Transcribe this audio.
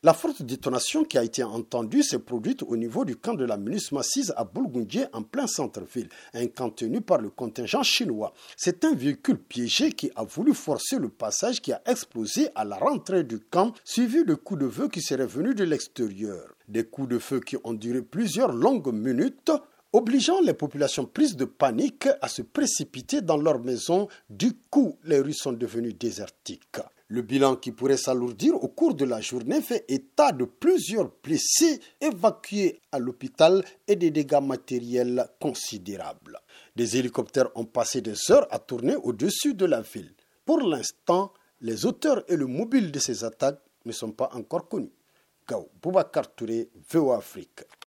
La forte détonation qui a été entendue s'est produite au niveau du camp de la MINUSMA 6 à Boulgoundié en plein centre-ville, un camp tenu par le contingent chinois. C'est un véhicule piégé qui a voulu forcer le passage qui a explosé à la rentrée du camp, suivi de coups de feu qui seraient venus de l'extérieur. Des coups de feu qui ont duré plusieurs longues minutes, obligeant les populations prises de panique à se précipiter dans leurs maisons. Du coup, les rues sont devenues désertiques. Le bilan qui pourrait s'alourdir au cours de la journée fait état de plusieurs blessés évacués à l'hôpital et des dégâts matériels considérables. Des hélicoptères ont passé des heures à tourner au-dessus de la ville. Pour l'instant, les auteurs et le mobile de ces attaques ne sont pas encore connus. Gao Boubacar Touré, VOA Afrique.